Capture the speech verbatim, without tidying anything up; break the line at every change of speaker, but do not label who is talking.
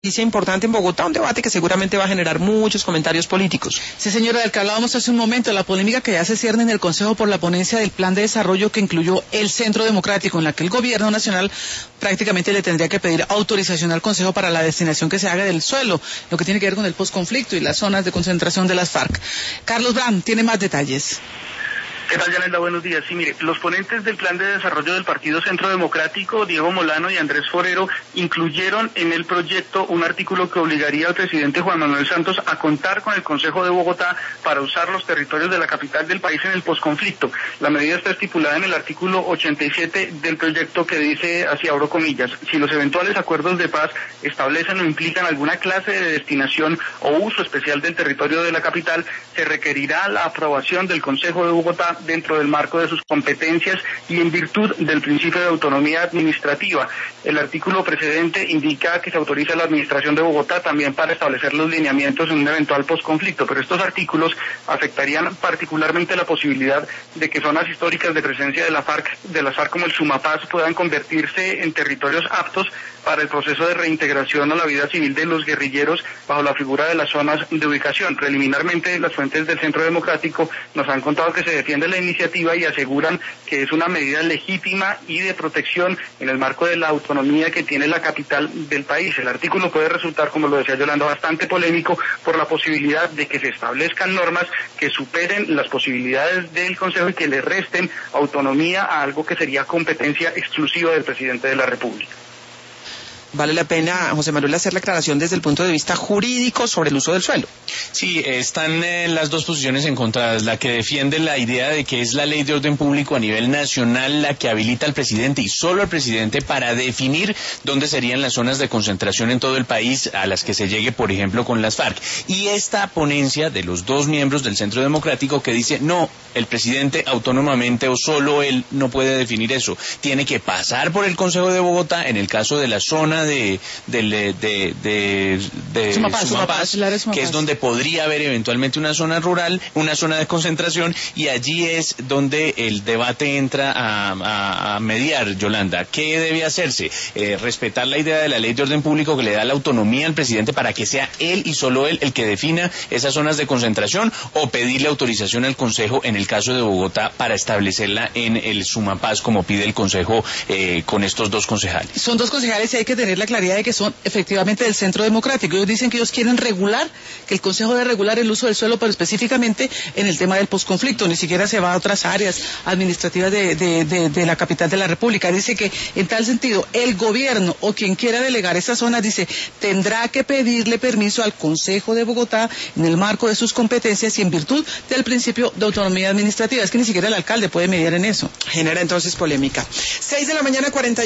noticia importante en Bogotá, un debate que seguramente va a generar muchos comentarios políticos.
Sí, señora, del que hablábamos hace un momento, la polémica que ya se cierne en el Consejo por la ponencia del plan de desarrollo que incluyó el Centro Democrático, en la que el gobierno nacional prácticamente le tendría que pedir autorización al Consejo para la destinación que se haga del suelo, lo que tiene que ver con el posconflicto y las zonas de concentración de las FARC. Carlos Bram tiene más detalles.
¿Qué tal, Yanela? Buenos días. Sí, mire, los ponentes del Plan de Desarrollo del Partido Centro Democrático, Diego Molano y Andrés Forero, incluyeron en el proyecto un artículo que obligaría al presidente Juan Manuel Santos a contar con el Consejo de Bogotá para usar los territorios de la capital del país en el posconflicto. La medida está estipulada en el artículo ochenta y siete del proyecto, que dice, así abro comillas, si los eventuales acuerdos de paz establecen o implican alguna clase de destinación o uso especial del territorio de la capital, se requerirá la aprobación del Consejo de Bogotá dentro del marco de sus competencias y en virtud del principio de autonomía administrativa. El artículo precedente indica que se autoriza a la Administración de Bogotá también para establecer los lineamientos en un eventual posconflicto, pero estos artículos afectarían particularmente la posibilidad de que zonas históricas de presencia de la FARC, de las FARC como el Sumapaz, puedan convertirse en territorios aptos para el proceso de reintegración a la vida civil de los guerrilleros bajo la figura de las zonas de ubicación. Preliminarmente, las fuentes del Centro Democrático nos han contado que se defiende la iniciativa y aseguran que es una medida legítima y de protección en el marco de la autonomía que tiene la capital del país. El artículo puede resultar, como lo decía Yolanda, bastante polémico por la posibilidad de que se establezcan normas que superen las posibilidades del Consejo y que le resten autonomía a algo que sería competencia exclusiva del presidente de la República.
Vale la pena, José Manuel, hacer la aclaración desde el punto de vista jurídico sobre el uso del suelo.
Sí, están eh, las dos posiciones encontradas, la que defiende la idea de que es la ley de orden público a nivel nacional la que habilita al presidente y solo al presidente para definir dónde serían las zonas de concentración en todo el país a las que se llegue, por ejemplo, con las FARC. Y esta ponencia de los dos miembros del Centro Democrático que dice, no, el presidente autónomamente o solo él no puede definir eso, tiene que pasar por el Consejo de Bogotá en el caso de la zona de, de, de, de, de, de
Sumapaz,
Sumapaz,
Sumapaz, Sumapaz,
que es donde podría haber eventualmente una zona rural, una zona de concentración, y allí es donde el debate entra a, a, a mediar, Yolanda. ¿Qué debe hacerse? Eh, respetar la idea de la ley de orden público que le da la autonomía al presidente para que sea él y solo él el que defina esas zonas de concentración, o pedirle autorización al Consejo en el caso de Bogotá para establecerla en el Sumapaz como pide el Consejo eh, con estos dos concejales.
Son dos concejales y hay que tener la claridad de que son efectivamente del Centro Democrático. Ellos dicen que ellos quieren regular, que el Consejo debe regular el uso del suelo, pero específicamente en el tema del posconflicto. Ni siquiera se va a otras áreas administrativas de, de, de, de la capital de la República. Dice que en tal sentido el gobierno o quien quiera delegar esas zonas, dice, tendrá que pedirle permiso al Consejo de Bogotá en el marco de sus competencias y en virtud del principio de autonomía administrativa. Es que ni siquiera el alcalde puede mediar en eso.
Genera entonces polémica. Seis de la mañana, cuarenta